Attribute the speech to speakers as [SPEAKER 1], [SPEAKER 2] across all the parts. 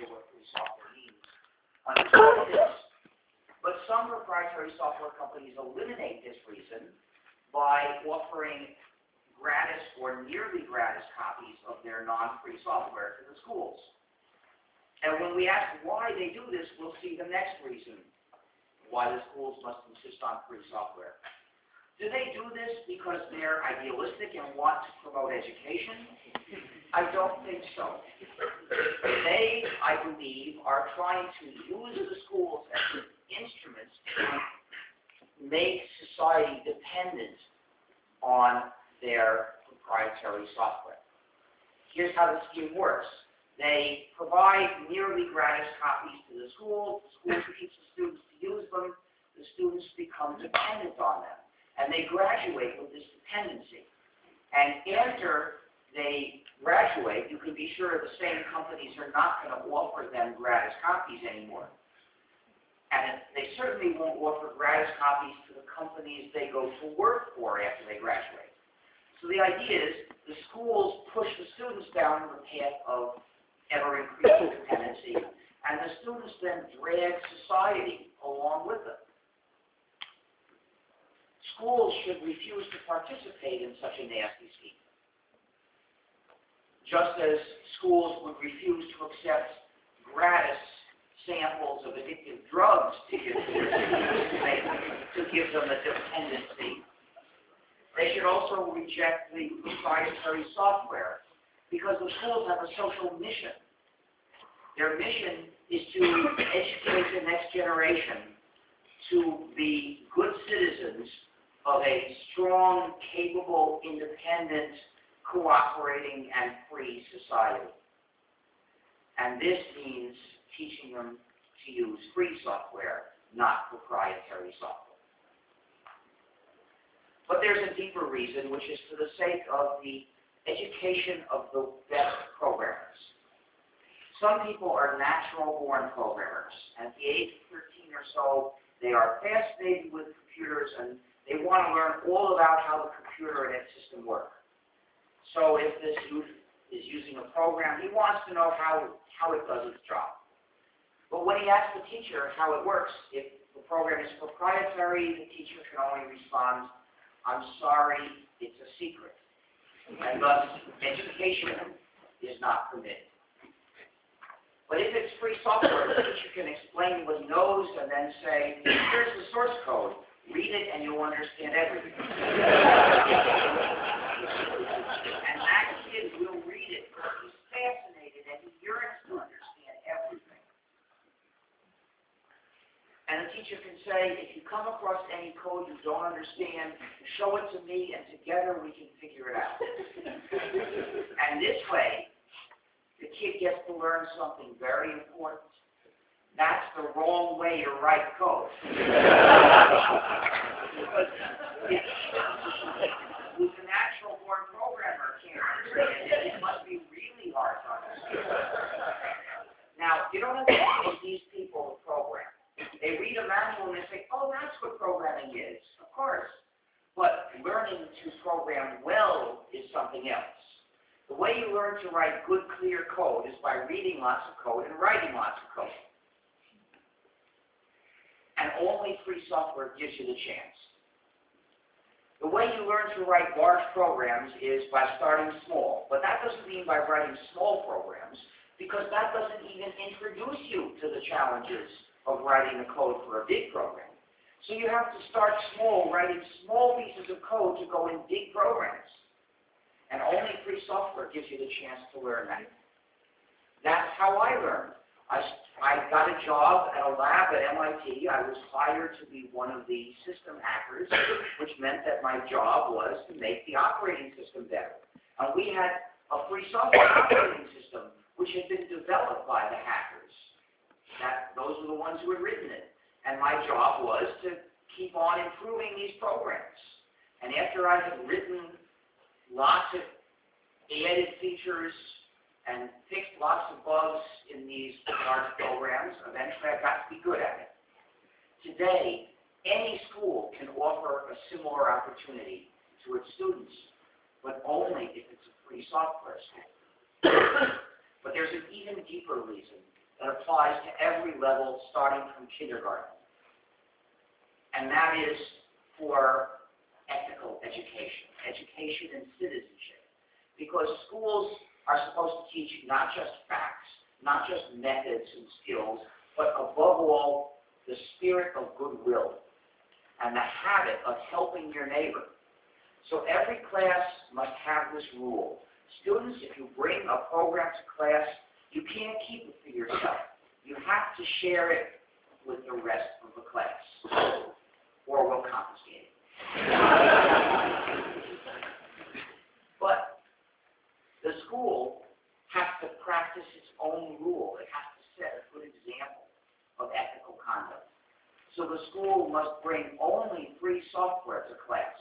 [SPEAKER 1] idea what free software means understand this. But some proprietary software companies eliminate this reason by offering gratis or nearly gratis copies of their non-free software to the schools. And when we ask why they do this, we'll see the next reason why the schools must insist on free software. Do they do this because they're idealistic and want to promote education? I don't think so. They, I believe, are trying to use the schools as instruments to make society dependent on their proprietary software. Here's how the scheme works. They provide nearly gratis copies to the school teach the students to use them, the students become dependent on them, and they graduate with this dependency. And after they graduate, you can be sure the same companies are not going to offer them gratis copies anymore. And they certainly won't offer gratis copies to the companies they go to work for after they graduate. So the idea is the schools push the students down the path of ever-increasing dependency, and the students then drag society along with them. Schools should refuse to participate in such a nasty scheme, just as schools would refuse to accept gratis samples of addictive drugs to give them a dependency. They should also reject the proprietary software because the schools have a social mission. Their mission is to educate the next generation to be good citizens of a strong, capable, independent, cooperating, and free society. And this means teaching them to use free software, not proprietary software. But there's a deeper reason, which is for the sake of the education of the best programmers. Some people are natural-born programmers. At the age of 13 or so, they are fascinated with computers, and they want to learn all about how the computer and its system work. So if this youth is using a program, he wants to know how it does its job. But when he asks the teacher how it works, if the program is proprietary, the teacher can only respond, "I'm sorry, it's a secret." And thus, education is not permitted. But if it's free software, the teacher can explain what he knows and then say, "Here's the source code. Read it and you'll understand everything." And that kid will read it because he's fascinated and he yearns to understand everything. And the teacher can say, "If you come across any code you don't understand, show it to me and together we can figure it out." And this way, the kid gets to learn something very important. That's the wrong way to write code. Because if a natural-born programmer can't understand it, it must be really hard to understand. Now, you don't have to teach these people to program. They read a manual and they say, "Oh, that's what programming is." Of course. But learning to program well is something else. The way you learn to write good, clear code is by reading lots of code and writing lots of code. And only free software gives you the chance. The way you learn to write large programs is by starting small. But that doesn't mean by writing small programs, because that doesn't even introduce you to the challenges of writing the code for a big program. So you have to start small, writing small pieces of code to go in big programs. And only free software gives you the chance to learn that. That's how I learned. I got a job at a lab at MIT. I was hired to be one of the system hackers, which meant that my job was to make the operating system better. And we had a free software operating system, which had been developed by the hackers. Those were the ones who had written it. And my job was to keep on improving these programs. And after I had written lots of added features and fixed lots of bugs in these large programs, eventually I got to be good at it. Today, any school can offer a similar opportunity to its students, but only if it's a free software school. But there's an even deeper reason, that applies to every level starting from kindergarten. And that is for ethical education, education in citizenship. Because schools are supposed to teach not just facts, not just methods and skills, but above all, the spirit of goodwill and the habit of helping your neighbor. So every class must have this rule. Students, if you bring a program to class, you can't keep it for yourself. You have to share it with the rest of the class, or we'll confiscate it. But the school has to practice its own rule. It has to set a good example of ethical conduct. So the school must bring only free software to class.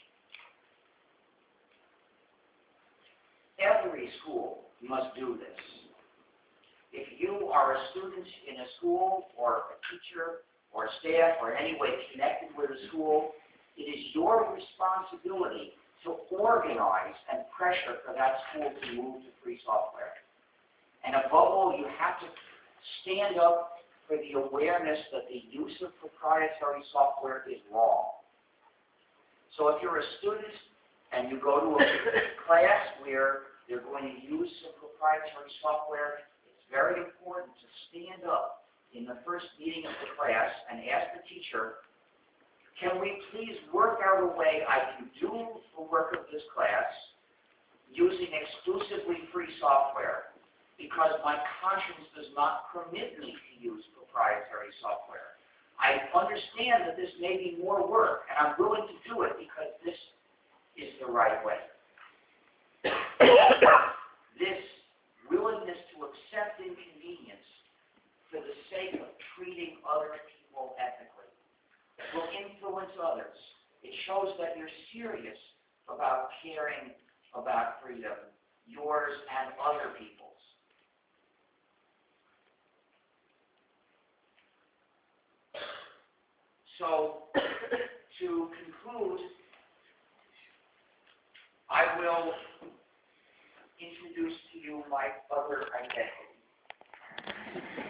[SPEAKER 1] Every school must do this. If you are a student in a school, or a teacher, or staff, or in any way connected with a school, it is your responsibility to organize and pressure for that school to move to free software. And above all, you have to stand up for the awareness that the use of proprietary software is wrong. So if you're a student and you go to a class where they're going to use some proprietary software, it's very important to stand up in the first meeting of the class and ask the teacher, can we please work out a way I can do the work of this class using exclusively free software, because my conscience does not permit me to use proprietary software. I understand that this may be more work, and I'm willing to do it because this is the right way. This willingness to accept inconvenience for the sake of treating other people ethically will influence others. It shows that you're serious about caring about freedom, yours and other people's. So, to conclude, I will introduce to you my other identity.